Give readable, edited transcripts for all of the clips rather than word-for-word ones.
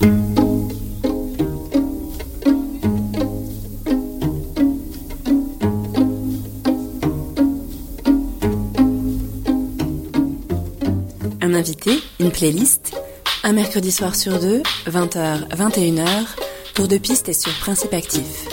Un invité, une playlist, un mercredi soir sur deux, 20h, 21h, tour de piste et sur Principe Actif.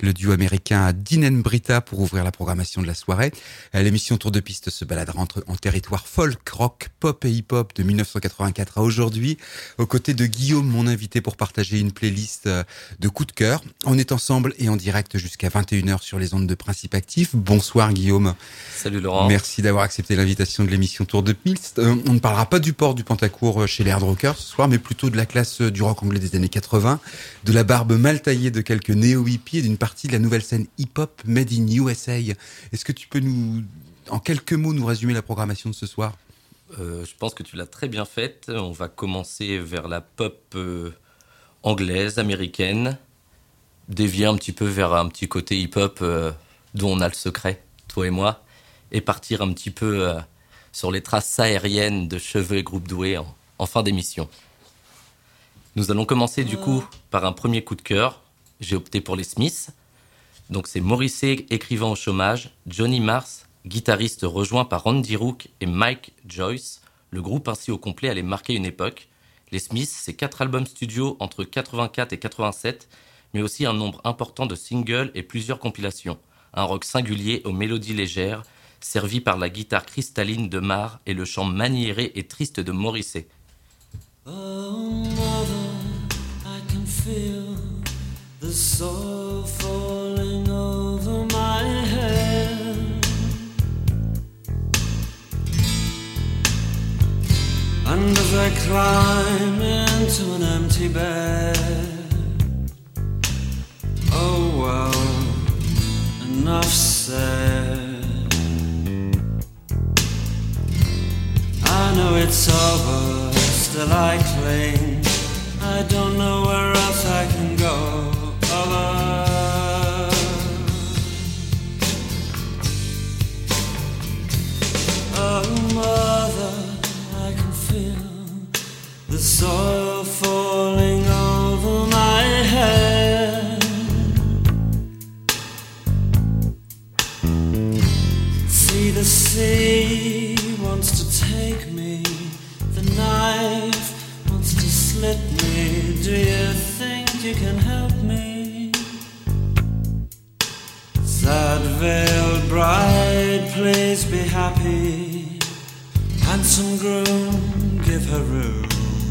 le duo américain Dean and Britta pour ouvrir la programmation de la soirée. L'émission Tour de Piste se baladera en territoire folk, rock, pop et hip-hop de 1984 à aujourd'hui, aux côtés de Guillaume, mon invité, pour partager une playlist de coups de cœur. On est ensemble et en direct jusqu'à 21h sur les ondes de Principe Actif. Bonsoir Guillaume. Salut Laurent. Merci d'avoir accepté l'invitation de l'émission Tour de Piste. On ne parlera pas du port du Pantacourt chez les hard rockers ce soir, mais plutôt de la classe du rock anglais des années 80, de la barbe mal taillée de quelques néo-hippies et d'une partie de la nouvelle scène hip-hop made in USA. Est-ce que tu peux en quelques mots, nous résumer la programmation de ce soir ? Je pense que tu l'as très bien faite. On va commencer vers la pop anglaise, américaine, dévier un petit peu vers un petit côté hip-hop dont on a le secret, toi et moi, et partir un petit peu sur les traces aériennes de Cheveux et Groupe Doué en fin d'émission. Nous allons commencer du coup par un premier coup de cœur. J'ai opté pour les Smiths. Donc c'est Morrissey, écrivain au chômage, Johnny Marr, guitariste rejoint par Randy Rook et Mike Joyce. Le groupe ainsi au complet allait marquer une époque. Les Smiths, c'est 4 albums studio entre 84 et 87, mais aussi un nombre important de singles et plusieurs compilations. Un rock singulier aux mélodies légères, servi par la guitare cristalline de Marr et le chant maniéré et triste de Morrissey. Oh mother, I can feel the soul falling over my head. And as I climb into an empty bed, oh well, enough said. I know it's over, still I cling. I don't know where else I can go. Oh mother, I can feel the soil falling over my head. See the sea wants to take me, the knife wants to slit me. Do you think you can help me? Sad veiled bride, please be happy. Handsome groom, give her room.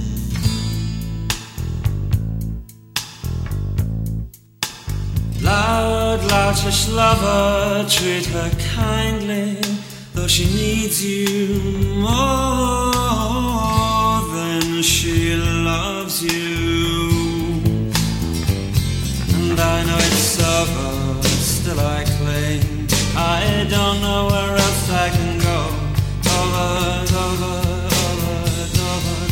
Loud, loutish lover, treat her kindly, though she needs you more than she loves you. And I know it's over, still I cling. I don't know where else I can go. Over, over, over,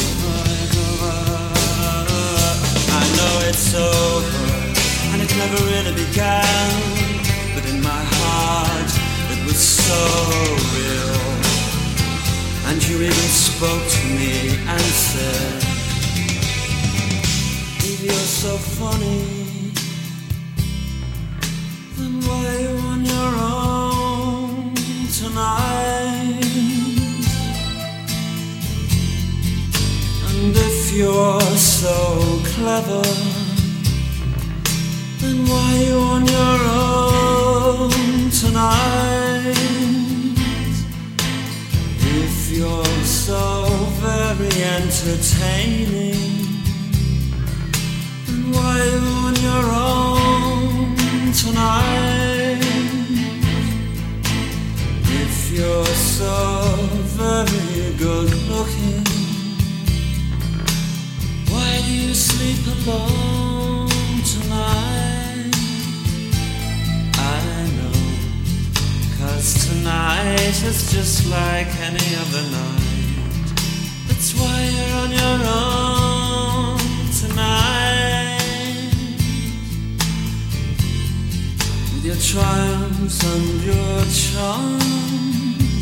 I know it's over, and it never really began, but in my heart it was so real. And you even spoke to me and said, if you're so funny, then why are you on your own tonight? And if you're so clever, then why are you on your own tonight? If you're so very entertaining, then why are you on your own tonight? If you're so very good looking, why do you sleep alone tonight? I know, 'cause tonight is just like any other night. That's why you're on your own tonight, with your triumphs and your charms,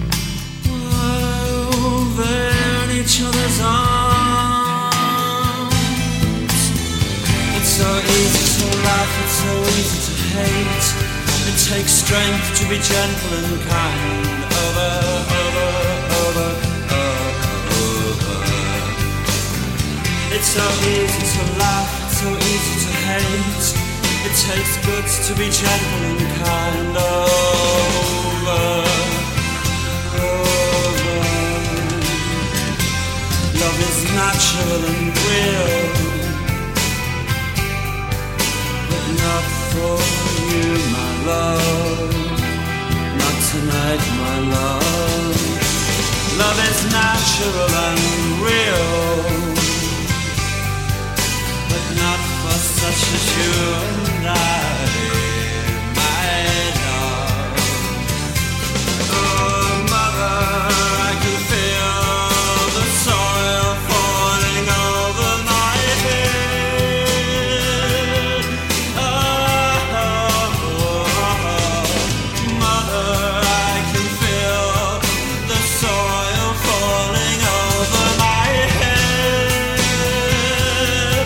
while they're in each other's arms. It's so easy to laugh, it's so easy to hate. It takes strength to be gentle and kind. Over, over, over, over. It's so easy to laugh, it's so easy to hate. It takes guts to be gentle and kind over. Love is natural and real, but not for you, my love. Not tonight, my love. Love is natural and real, but not for such as you and I, my love. Oh, mother, I can feel the soil falling over my head. Oh, mother, I can feel the soil falling over my head.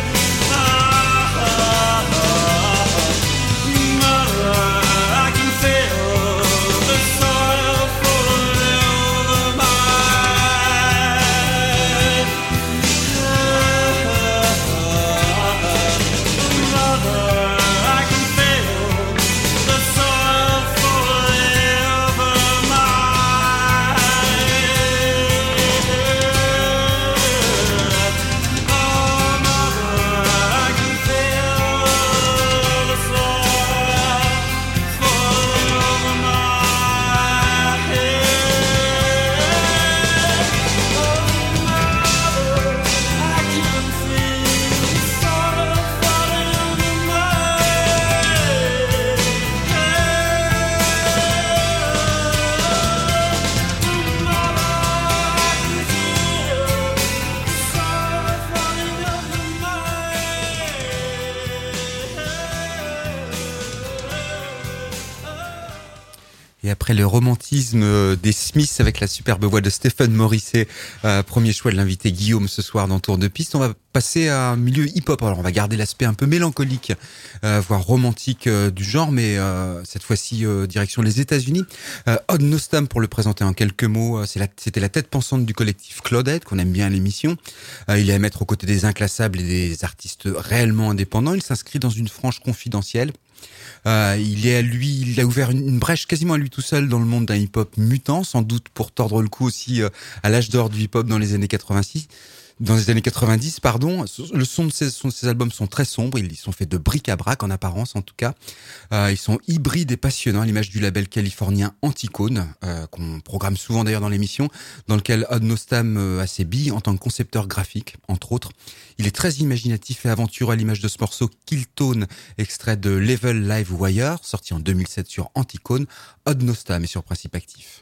Mother, I can feel the soil falling over my Mother, I can feel the soil falling over my Oh, mother, I can feel the soil falling over my head. Oh, mother, I can feel the soil falling over my head. Mother, I can feel the soil falling over my Et après le romantisme des Smiths avec la superbe voix de Stephen Morrissey, premier choix de l'invité Guillaume ce soir dans Tour de Piste, on va passer à un milieu hip-hop. Alors on va garder l'aspect un peu mélancolique, voire romantique du genre, mais cette fois-ci direction les États-Unis. Odd Nostam, pour le présenter en quelques mots, c'était la tête pensante du collectif Claudette, qu'on aime bien à l'émission. Il est à mettre aux côtés des inclassables et des artistes réellement indépendants. Il s'inscrit dans une frange confidentielle. Il a ouvert une brèche quasiment à lui tout seul dans le monde d'un hip-hop mutant, sans doute pour tordre le cou aussi à l'âge d'or du hip-hop dans les années 90, pardon. Le son de ces albums sont très sombres, ils sont faits de bric-à-brac en apparence en tout cas. Ils sont hybrides et passionnants à l'image du label californien Anticone, qu'on programme souvent d'ailleurs dans l'émission, dans lequel Odd Nostam a ses billes en tant que concepteur graphique, entre autres. Il est très imaginatif et aventureux à l'image de ce morceau Kill Tone, extrait de Level Live Wire, sorti en 2007 sur Anticone. Odd Nostam est sur Principe Actif.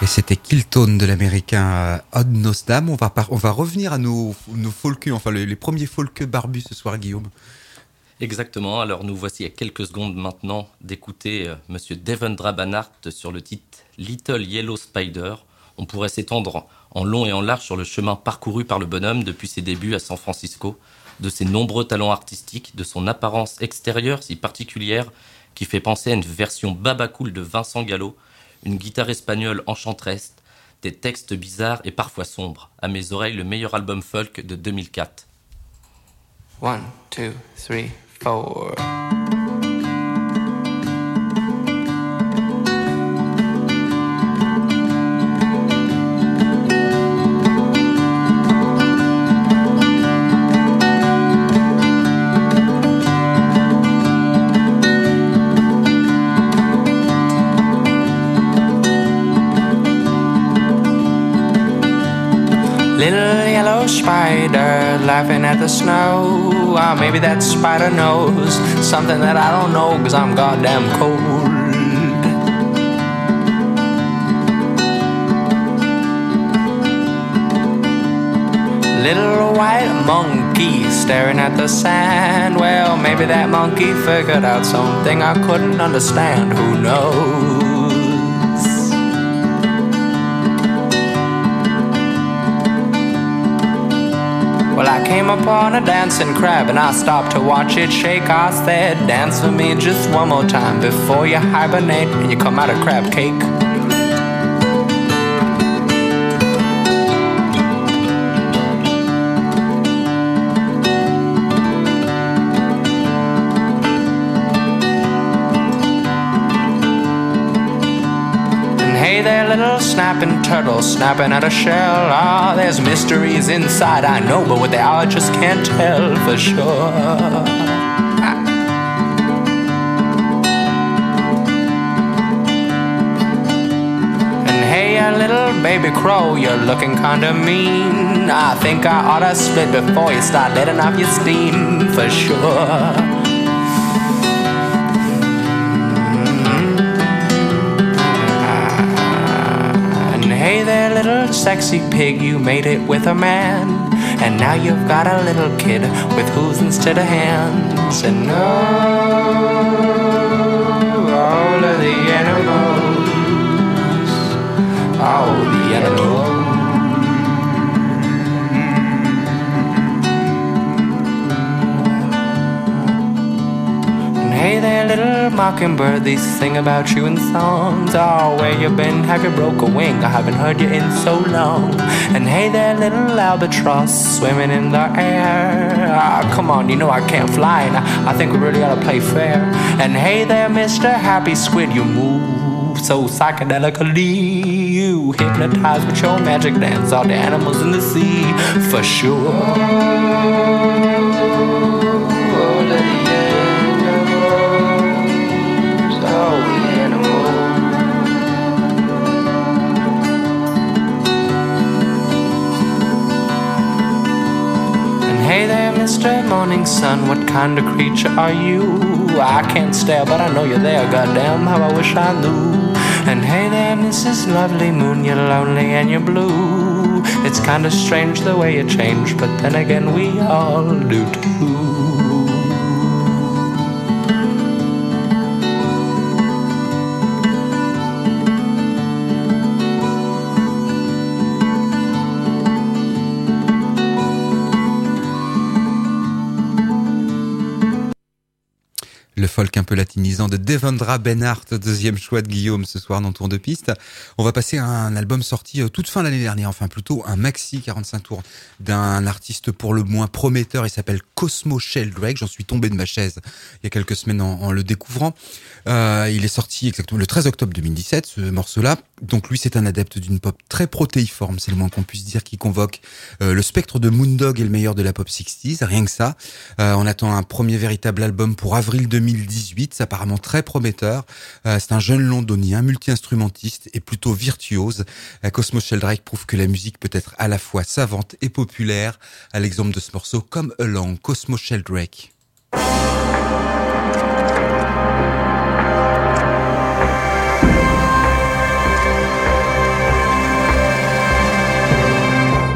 Et c'était Killtone de l'américain Odd Nosdam. On va revenir à nos folkeux, enfin les premiers folkeux barbus ce soir, Guillaume. Exactement, alors nous voici à quelques secondes maintenant d'écouter Monsieur Devendra Banhart sur le titre Little Yellow Spider. On pourrait s'étendre en long et en large sur le chemin parcouru par le bonhomme depuis ses débuts à San Francisco, de ses nombreux talents artistiques, de son apparence extérieure si particulière qui fait penser à une version babacool de Vincent Gallo, une guitare espagnole enchanteresse, des textes bizarres et parfois sombres. À mes oreilles, le meilleur album folk de 2004. 1, 2, 3, 4. Little yellow spider laughing at the snow. Oh, maybe that spider knows something that I don't know, 'cause I'm goddamn cold. Little white monkey staring at the sand. Well, maybe that monkey figured out something I couldn't understand. Who knows? Well, I came upon a dancing crab and I stopped to watch it shake. I said, dance for me just one more time before you hibernate and you come out of crab cake. Hey there, little snapping turtle, snapping at a shell. Ah, there's mysteries inside, I know, but what they are, I just can't tell for sure. And hey, a little baby crow, you're looking kinda mean. I think I oughta split before you start letting off your steam, for sure. Hey there, little sexy pig, you made it with a man. And now you've got a little kid with hooves instead of hands. And all of the animals, all the animals. Hey there, little mockingbird, they sing about you in songs. Oh, where you been? Have you broke a wing? I haven't heard you in so long. And hey there, little albatross, swimming in the air. Ah, come on, you know I can't fly, and I think we really ought to play fair. And hey there, Mr. Happy Squid, you move so psychedelically. You hypnotize with your magic dance all the animals in the sea, for sure. Hey there, Mr. Morning Sun, what kind of creature are you? I can't stare, but I know you're there, goddamn, how I wish I knew. And hey there, Mrs. Lovely Moon, you're lonely and you're blue. It's kinda strange the way you change, but then again we all do too. Le folk un peu latinisant de Devendra Banhart, deuxième choix de Guillaume ce soir dans Tour de Piste. On va passer à un album sorti toute fin l'année dernière, enfin plutôt un maxi 45 tours d'un artiste pour le moins prometteur. Il s'appelle Cosmo Sheldrake. J'en suis tombé de ma chaise il y a quelques semaines en le découvrant. Il est sorti exactement le 13 octobre 2017, ce morceau-là. Donc lui, c'est un adepte d'une pop très protéiforme, c'est le moins qu'on puisse dire, qui convoque le spectre de Moondog et le meilleur de la pop 60s, rien que ça. On attend un premier véritable album pour avril 2018, c'est apparemment très prometteur. C'est un jeune londonien, multi-instrumentiste et plutôt virtuose. Cosmo Sheldrake prouve que la musique peut être à la fois savante et populaire, à l'exemple de ce morceau Come Along, Cosmo Sheldrake.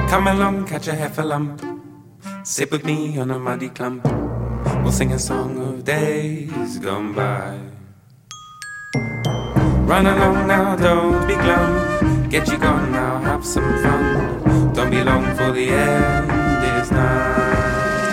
Come along, catch a heffalump. Sit with me on a muddy clump. We'll sing a song of days gone by. Run along now, don't be glum. Get you gone now, have some fun. Don't be long for the end is nigh.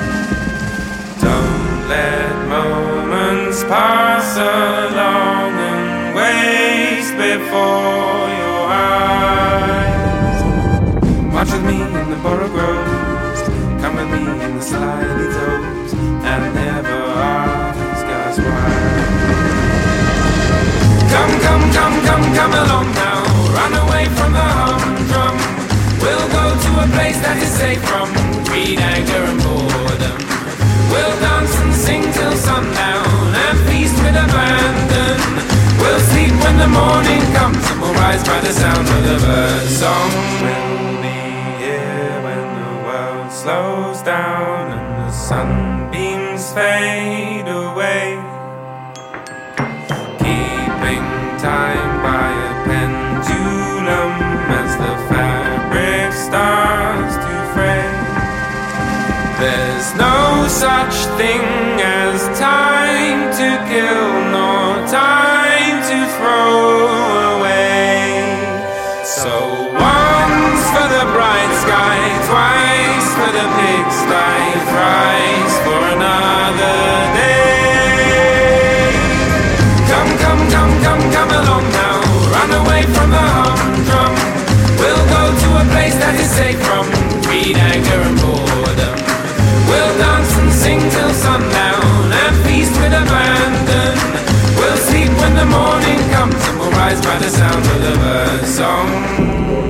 Don't let moments pass along and waste before your eyes. March with me in the borough groves. Come with me in the slidey toes. And never ask us why. Come along now. Run away from the humdrum. We'll go to a place that is safe from greed, anger and boredom. We'll dance and sing till sundown and feast with abandon. We'll sleep when the morning comes and we'll rise by the sound of the bird song. We'll be here when the world slows down and the sunbeams fade away. Keeping time by a pendulum as the fabric starts to fray. There's no such thing as time to kill, nor time to throw away. So once for the bright sky, twice for the pigsty, thrice for another day. Come along now, run away from the humdrum. We'll go to a place that is safe from greed, anger and boredom. We'll dance and sing till sundown and feast with abandon. We'll sleep when the morning comes and we'll rise by the sound of the bird song.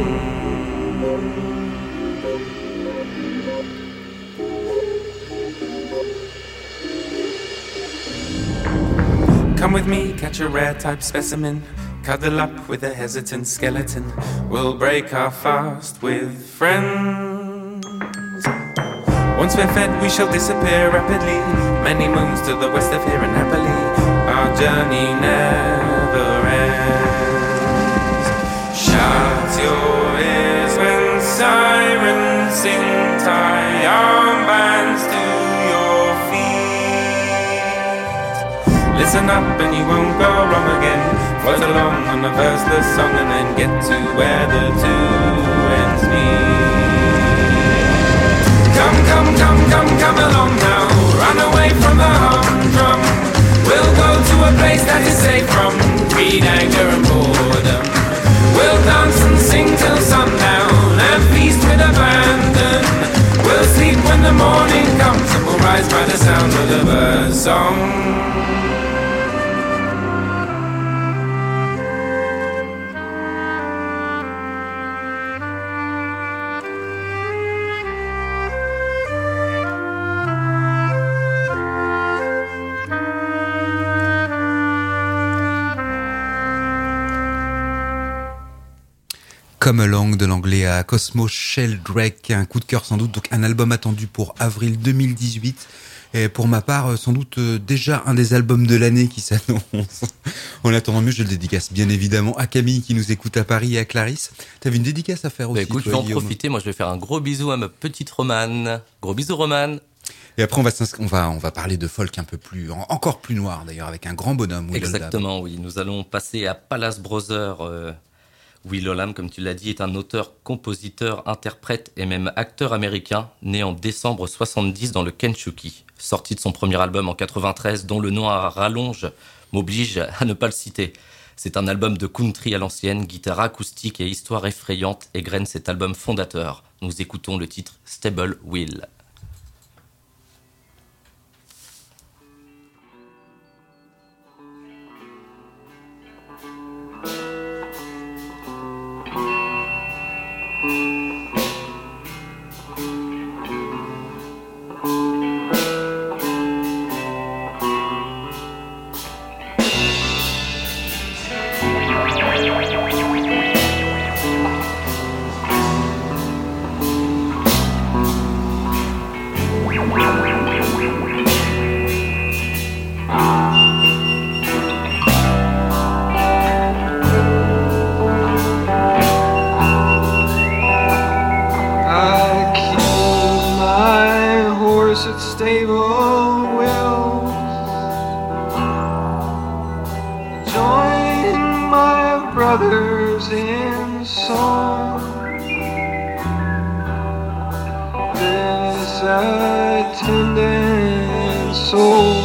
Come with me, catch a rare type specimen. Cuddle up with a hesitant skeleton. We'll break our fast with friends. Once we're fed, we shall disappear rapidly. Many moons to the west of here and happily our journey never ends. Shut your ears when sirens sing. Tie armbands to your feet. Listen up and you won't go wrong again. Float along on the verseless song and then get to where the two ends meet. Come along now. Run away from the humdrum. We'll go to a place that is safe from greed, anger and boredom. We'll dance and sing till sundown and feast with abandon. We'll sleep when the morning comes and we'll rise by the sound of the bird song. Come Along de l'anglais à Cosmo Sheldrake, un coup de cœur sans doute, donc un album attendu pour avril 2018. Et pour ma part, sans doute déjà un des albums de l'année qui s'annonce. En attendant mieux, je le dédicace bien évidemment à Camille qui nous écoute à Paris et à Clarisse. T'avais une dédicace à faire aussi. Écoute, je vais en profiter. Moi, je vais faire un gros bisou à ma petite Romane. Gros bisou, Romane. Et après, on va parler de folk un peu plus, encore plus noir d'ailleurs, avec un grand bonhomme. Will Exactement, oui. Nous allons passer à Palace Brothers. Will Oldham, comme tu l'as dit, est un auteur, compositeur, interprète et même acteur américain, né en décembre 70 dans le Kentucky. Sorti de son premier album en 93, dont le nom à rallonge m'oblige à ne pas le citer. C'est un album de country à l'ancienne, guitare acoustique et histoire effrayante égrène cet album fondateur. Nous écoutons le titre Stable Will. cursed stable will join my brothers in song. This attendant soul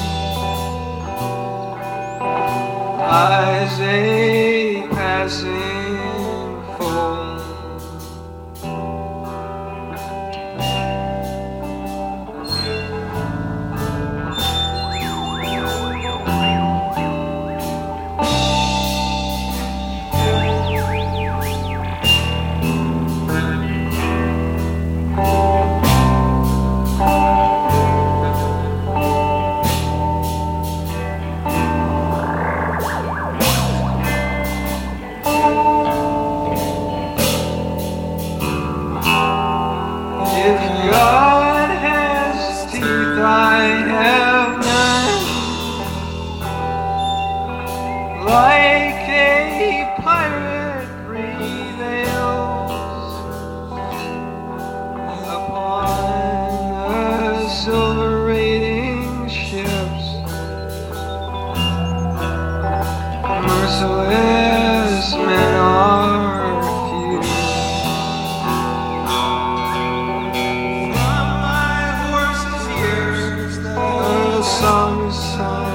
eyes a passing foe. Like a pirate prevails upon the silver raiding ships, merciless men are few. From my horse's ears the song is sung.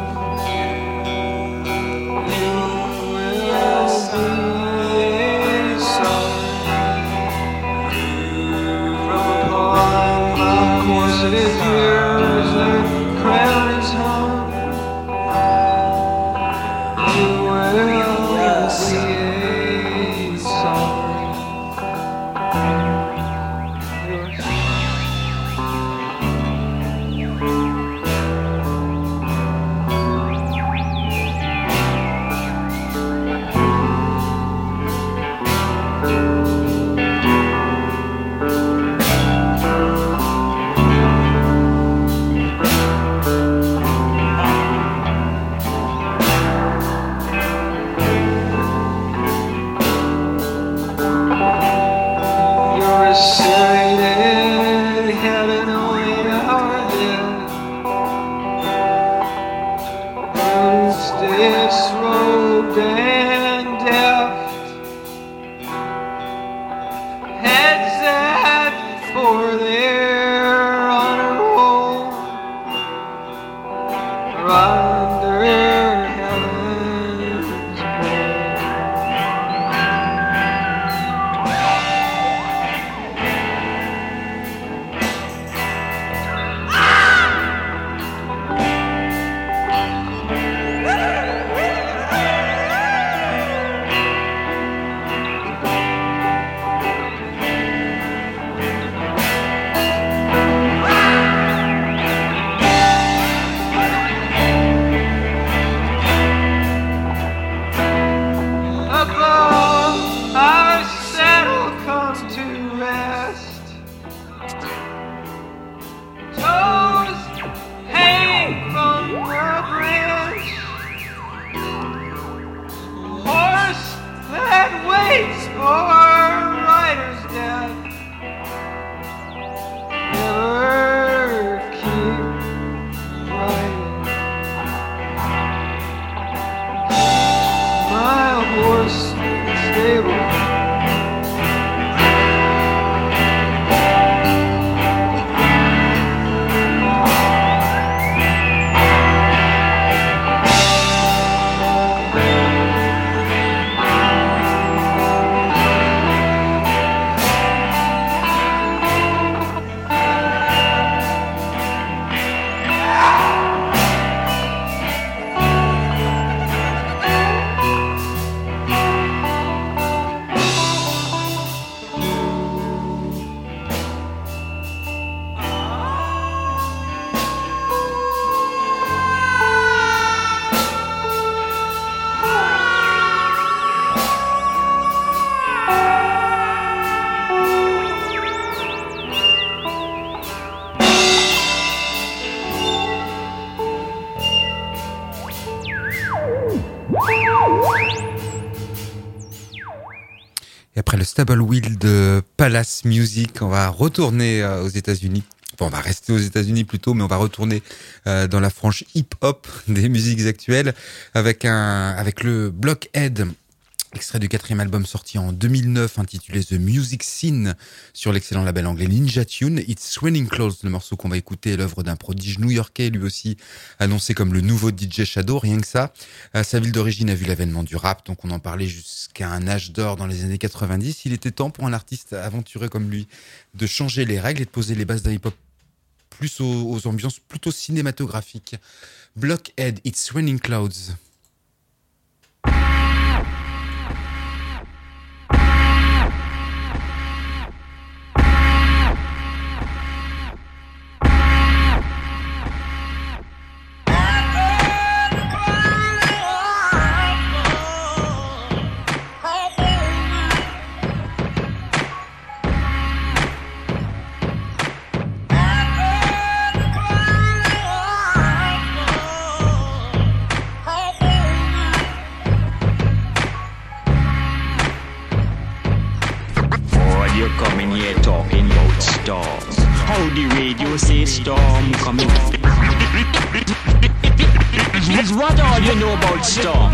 Disrobed and deft, heads that for their honor roll are under heaven's above our saddle come to rest. Toes hang from the branch. Horse that waits for rider's death. Never keep riding. My horse stable. Et après le Stable Wheel de Palace Music, on va retourner aux États-Unis on va rester aux États-Unis plutôt, mais on va retourner dans la frange hip-hop des musiques actuelles avec le Blockhead, extrait du 4e album sorti en 2009 intitulé The Music Scene sur l'excellent label anglais Ninja Tune. It's Raining Clothes, le morceau qu'on va écouter, est l'œuvre d'un prodige new-yorkais, lui aussi annoncé comme le nouveau DJ Shadow, rien que ça. Sa ville d'origine a vu l'avènement du rap, donc on en parlait jusqu'à un âge d'or dans les années 90. Il était temps pour un artiste aventuré comme lui de changer les règles et de poser les bases d'un hip-hop plus aux ambiances plutôt cinématographiques. Blockhead, It's Raining Clouds. Storm coming. What all you know about storm,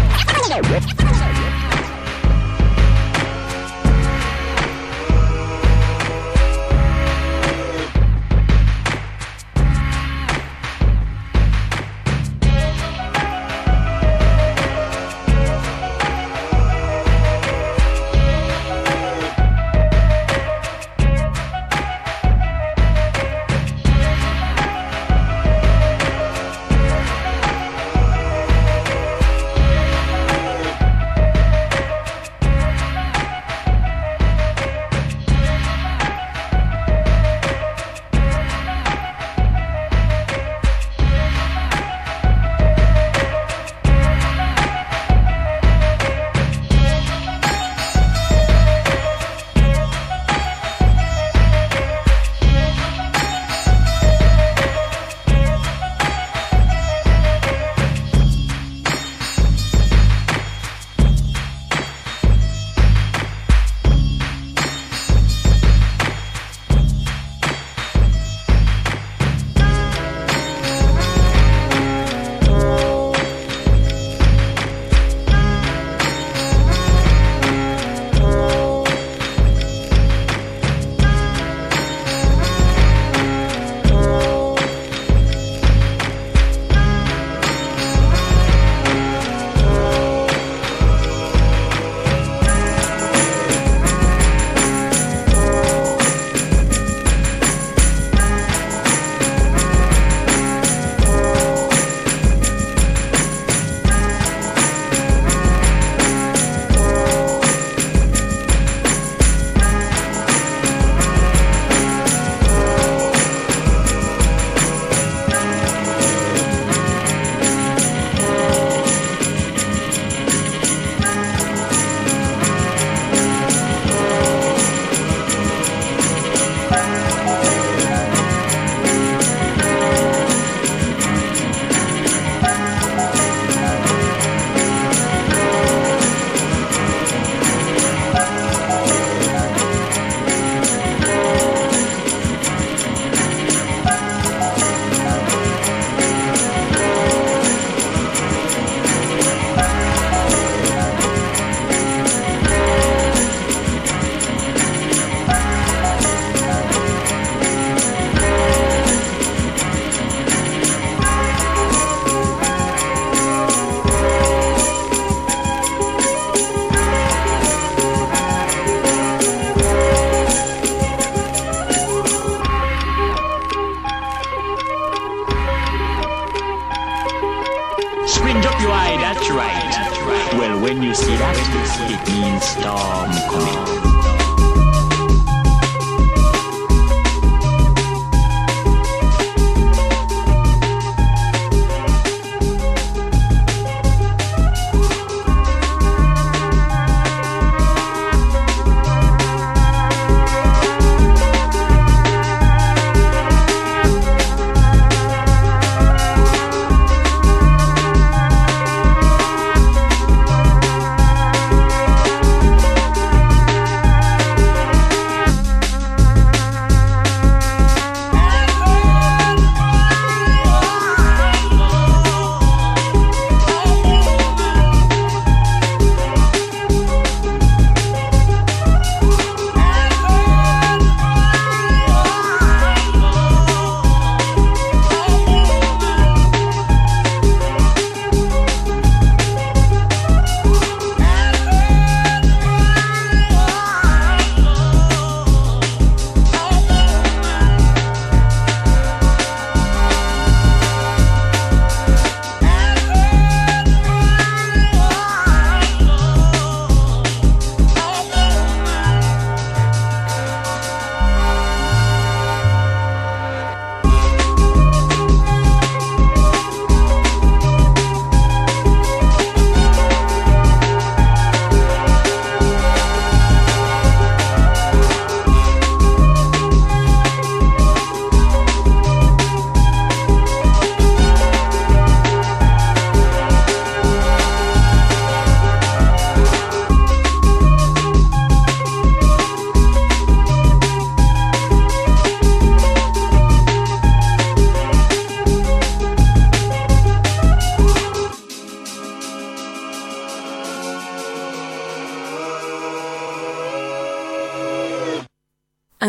when you see that, it means storm coming.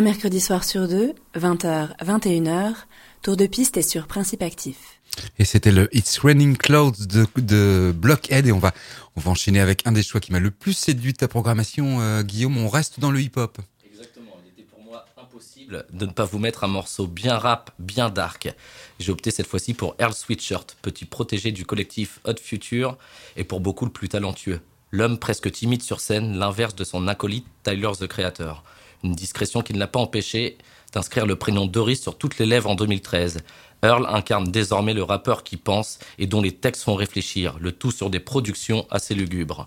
Un mercredi soir sur deux, 20h, 21h, tour de piste est sur Principe Actif. Et c'était le It's Raining Clouds de Blockhead et on va enchaîner avec un des choix qui m'a le plus séduit de ta programmation, Guillaume. On reste dans le hip-hop. Exactement, il était pour moi impossible de ne pas vous mettre un morceau bien rap, bien dark. J'ai opté cette fois-ci pour Earl Sweatshirt, petit protégé du collectif Odd Future et pour beaucoup le plus talentueux. L'homme presque timide sur scène, l'inverse de son acolyte Tyler the Creator. Une discrétion qui ne l'a pas empêché d'inscrire le prénom Doris sur toutes les lèvres en 2013. Earl incarne désormais le rappeur qui pense et dont les textes font réfléchir, le tout sur des productions assez lugubres.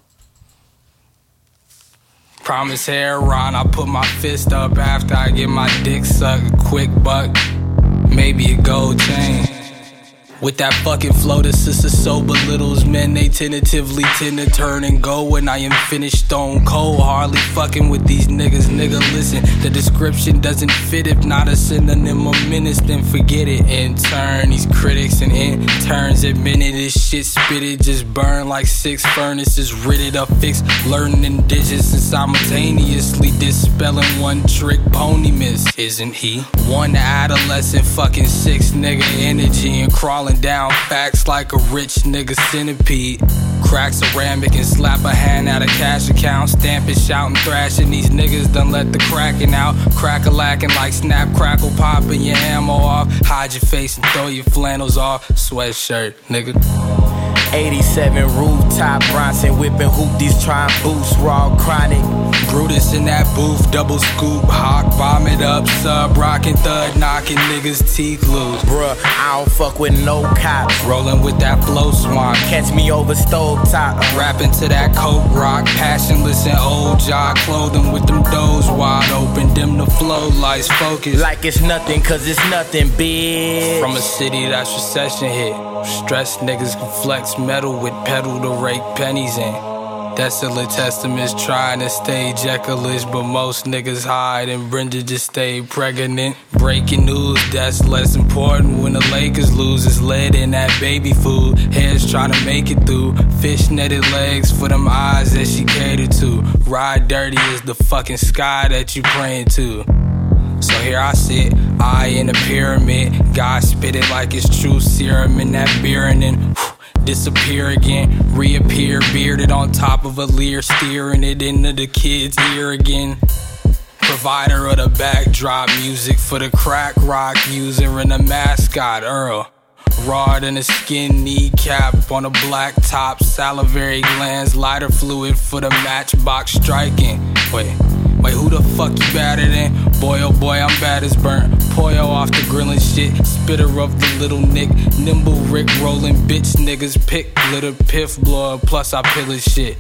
Promise hair Ron, I put my fist up after I get my dick sucked. A quick buck, maybe a gold chain. With that fucking flow, the sister so belittles men. They tentatively tend to turn and go when I am finished stone cold. Hardly fucking with these niggas, nigga. Listen, the description doesn't fit. If not a synonym of menace, then forget it. In turn, these critics and interns admitted this shit spitted just burn like 6 furnaces. Ridded up, fixed, learning indigenous and simultaneously dispelling one trick pony miss. Isn't he? One adolescent fucking 6 nigga energy and crawling down facts like a rich nigga centipede. Crack ceramic and slap a hand out of cash account. Stamping, shouting, thrashing. These niggas done let the cracking out. Crack-a-lacking like snap, crackle, popping your ammo off. Hide your face and throw your flannels off. Sweatshirt, nigga. 87 rooftop, Bronson whipping hoopties, trying boost, raw chronic. Brutus in that booth, double scoop, hawk, vomit up, sub, rockin' thud, knocking niggas' teeth loose. Bruh, I don't fuck with no cops. Rolling with that flow swamp, catch me over stove top. Rapping to that coke rock, passionless and old jaw clothing with them doors wide open, dim the flow lights focus. Like it's nothing, cause it's nothing, bitch. From a city that's recession hit. Stressed niggas can flex metal with pedal to rake pennies in. Desolate testaments trying to stay Jekyll-ish, but most niggas hide and Brenda just stayed pregnant. Breaking news, that's less important when the Lakers lose. It's lead in that baby food. Heads trying to make it through. Fish netted legs for them eyes that she catered to. Ride dirty is the fucking sky that you praying to. So here I sit, eye in a pyramid. God spit it like it's true serum in that beer and then disappear again. Reappear bearded on top of a leer, steering it into the kid's ear again. Provider of the backdrop music for the crack rock user and the mascot Earl. Raw than a skin kneecap on a black top. Salivary glands, lighter fluid for the matchbox striking. Wait, who the fuck you better than? Boy, oh boy, I'm bad as burnt. Poyo off the grillin' shit. Spitter of the little Nick. Nimble Rick rolling bitch niggas. Pick glitter, piff blood. Plus I pillage shit.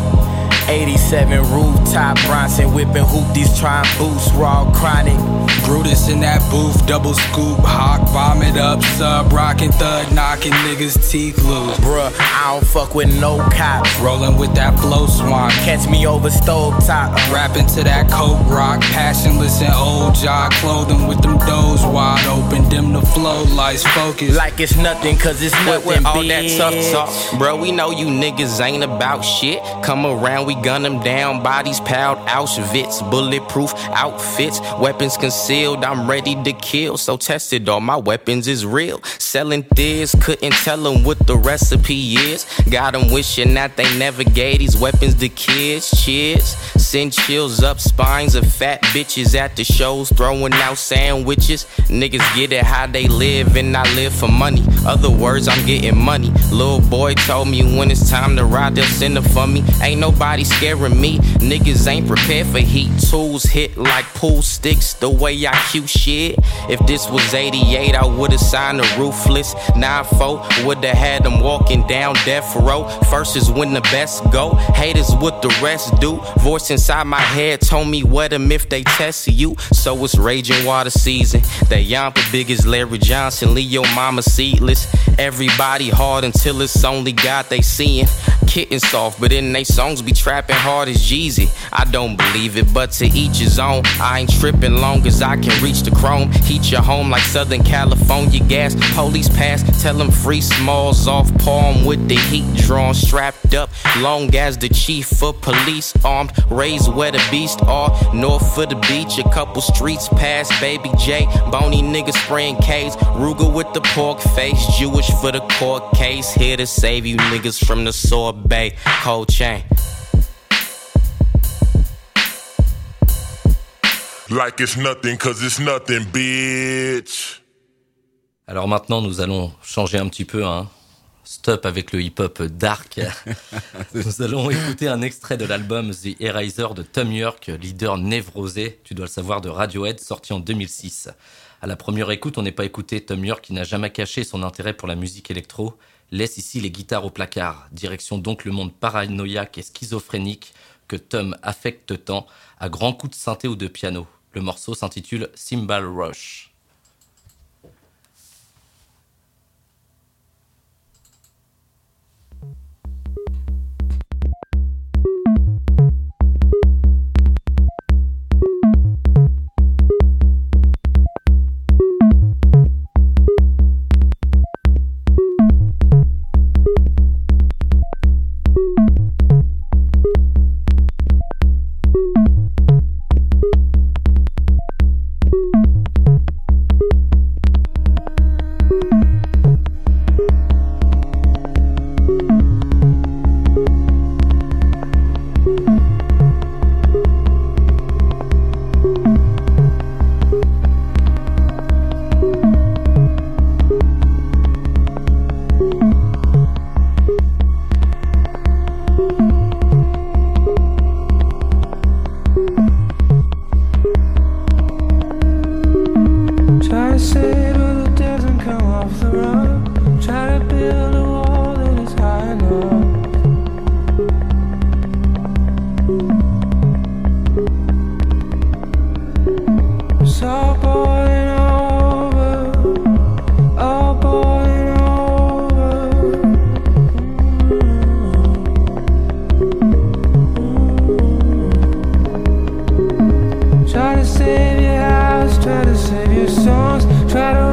87 rooftop, Bronson whipping hoopties, trying boost, raw chronic. Brutus in that booth, double scoop, hawk, vomit up, sub, rockin' thud, knocking niggas' teeth loose. Bruh, I don't fuck with no cops. Rolling with that flow swamp, catch me over stove top. Rapping to that coke rock, passionless and old jaw clothing with them doors wide open, dim the flow lights focus. Like it's nothing, cause it's nothing, with all bitch. that tough talk, bro, we know you niggas ain't about shit. Come around, we gun them down, bodies piled Auschwitz, bulletproof outfits, weapons concealed, I'm ready to kill, so tested, all my weapons is real. Selling this, couldn't tell them what the recipe is. Got them wishing that they never gave these weapons to kids. Cheers, send chills up spines of fat bitches at the shows, throwing out sandwiches. Niggas get it how they live, and I live for money. Other words, I'm getting money. Little boy told me when it's time to ride, they'll send it for me. Ain't nobody scaring me. Niggas ain't prepared for heat. Tools hit like pool sticks, the way I cue shit. If this was 88, I would've signed a Ruthless 9-4. Would've had them walking down death row. First is when the best go. Haters what the rest do. Voice inside my head told me wet them if they test you. So it's raging water season. That yampa big as niggas Larry Johnson, leave your mama seedless. Everybody hard until it's only God they seeing. Kitten soft, but in they songs be trapping hard as Jeezy. I don't believe it, but to each his own. I ain't tripping long as I can reach the chrome. Heat your home like Southern California gas. Police pass, tell them free Smalls off palm with the heat drawn, strapped up. Long as the chief of police armed, raised where the beast are. North of the beach, a couple streets past Baby J. Bony niggas spraying K's. Ruger with the pork face, Jewish for the court case. Here to save you niggas from the sorbet. Cold chain. Like it's nothing, cause it's nothing, bitch. Alors maintenant, nous allons changer un petit peu, hein. Stop avec le hip-hop dark. Nous allons écouter un extrait de l'album The Eraser de Thom Yorke, leader névrosé, tu dois le savoir, de Radiohead, sorti en 2006. À la première écoute, on n'est pas écouté Thom Yorke, qui n'a jamais caché son intérêt pour la musique électro, laisse ici les guitares au placard. Direction donc le monde paranoïaque et schizophrénique que Thom affecte tant, à grands coups de synthé ou de piano. Le morceau s'intitule Cymbal Rush. Try to save your house, try to save your songs, try to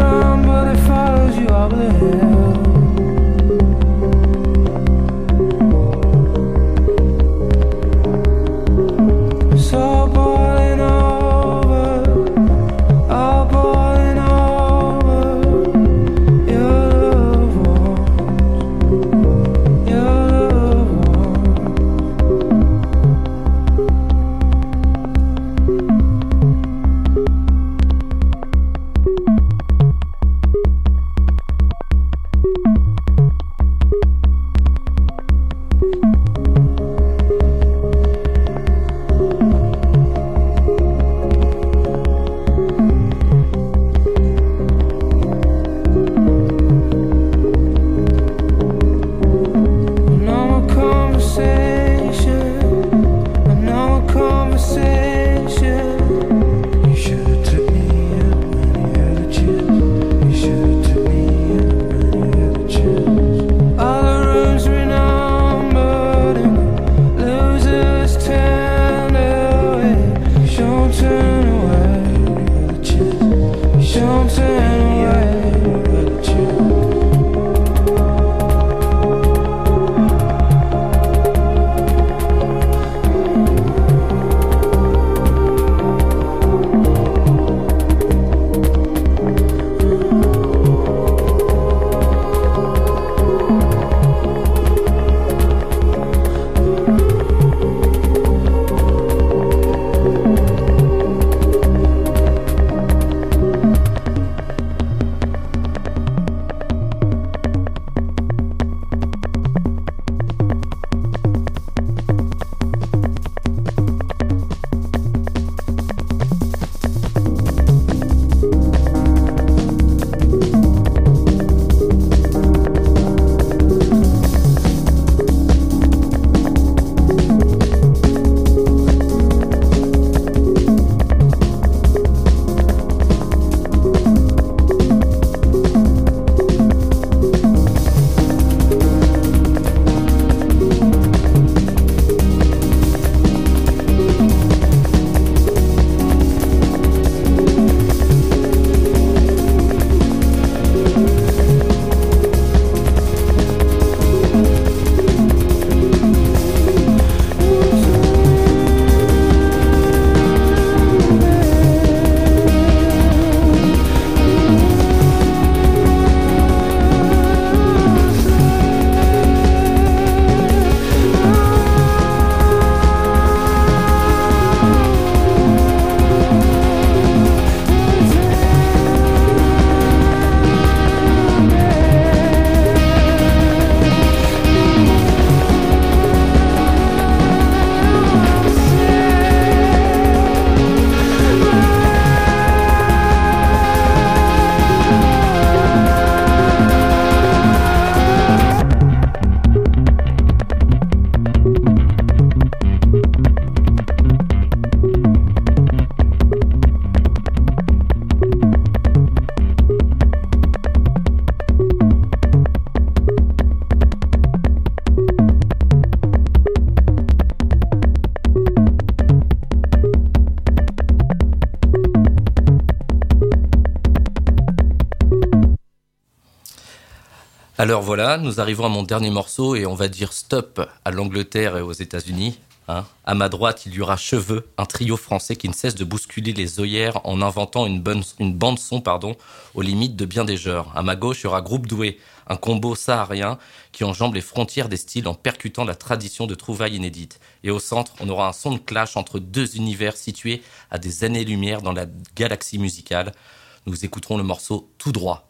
Alors voilà, nous arrivons à mon dernier morceau et on va dire stop à l'Angleterre et aux États-Unis. Hein. À ma droite, il y aura Cheveux, un trio français qui ne cesse de bousculer les œillères en inventant une bande-son aux limites de bien des genres. À ma gauche, il y aura Groupe Doué, un combo saharien qui enjambe les frontières des styles en percutant la tradition de trouvailles inédites. Et au centre, on aura un son de clash entre deux univers situés à des années-lumière dans la galaxie musicale. Nous écouterons le morceau Tout droit.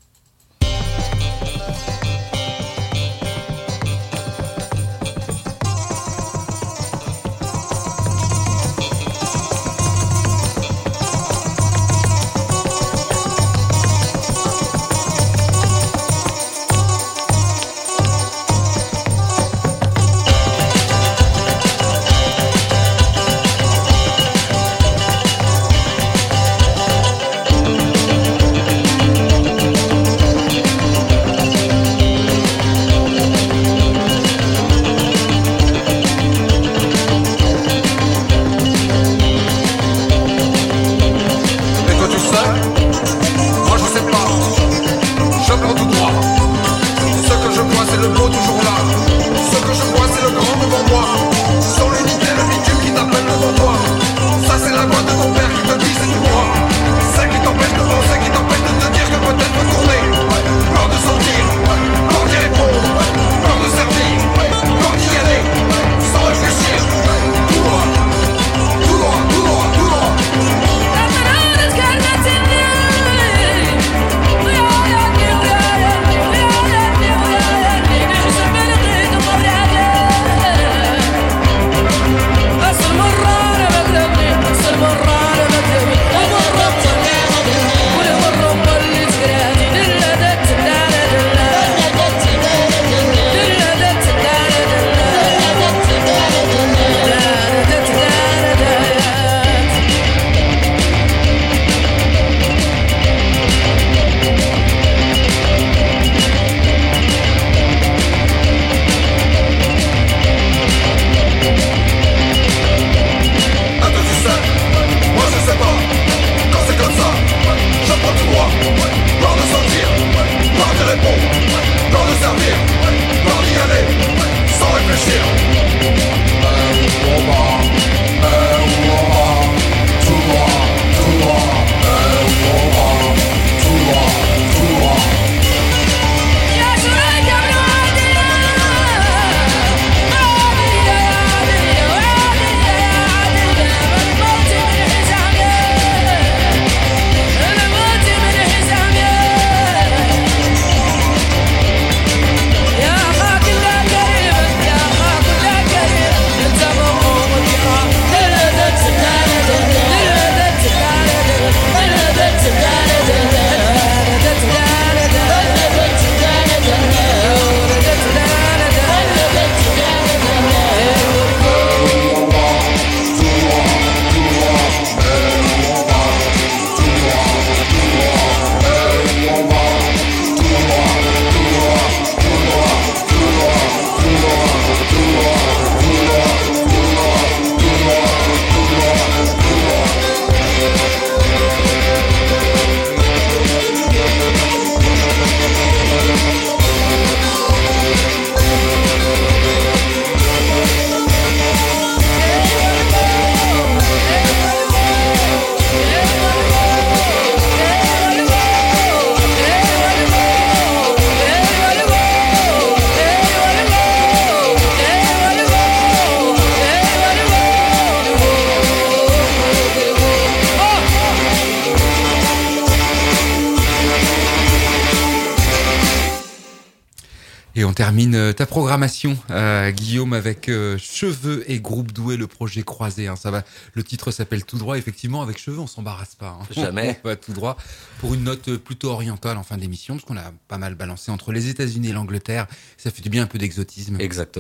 Et on termine ta programmation, Guillaume, avec Cheveux et Groupe Doué, le projet croisé. Hein, ça va. Le titre s'appelle Tout droit. Effectivement, avec Cheveux, on s'embarrasse pas. Hein. Jamais. On va tout droit pour une note plutôt orientale en fin d'émission, parce qu'on a pas mal balancé entre les États-Unis et l'Angleterre. Ça fait du bien un peu d'exotisme. Exactement.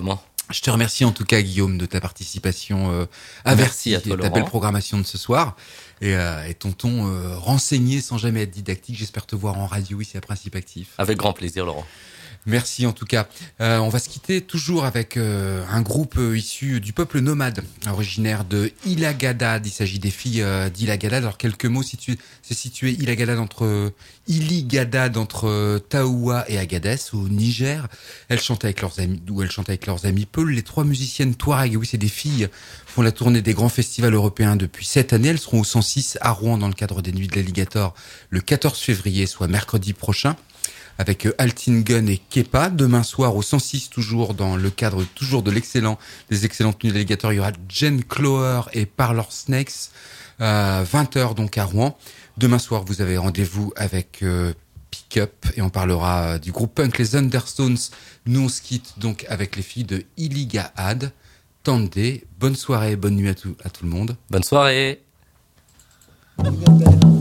Je te remercie en tout cas, Guillaume, de ta participation Merci à toi, et ta Laurent. belle programmation de ce soir. Et ton ton renseigné sans jamais être didactique. J'espère te voir en radio ici à Principe Actif. Avec grand plaisir, Laurent. Merci en tout cas. On va se quitter toujours avec un groupe issu du peuple nomade, originaire de Ilagadad. Il s'agit des filles d'Ilagadad. Alors quelques mots, c'est situé Ilagadad entre Taoua et Agadez au Niger. Elles chantent avec leurs amis Peul. Les 3 musiciennes Touareg, oui c'est des filles, font la tournée des grands festivals européens depuis cette année. Elles seront au 106 à Rouen dans le cadre des Nuits de l'Alligator le 14 février, soit mercredi prochain, avec Altingen et Kepa. Demain soir au 106, toujours dans le cadre des excellentes Nuits de l'Alligator, il y aura Jen Clower et Parlor Snakes, 20h donc à Rouen. Demain soir, vous avez rendez-vous avec Pick Up et on parlera du groupe punk les Understones. Nous on se quitte donc avec les filles de Ilagadad. Tendez, bonne soirée, bonne nuit à tout le monde. Bonne soirée. Ilagadad.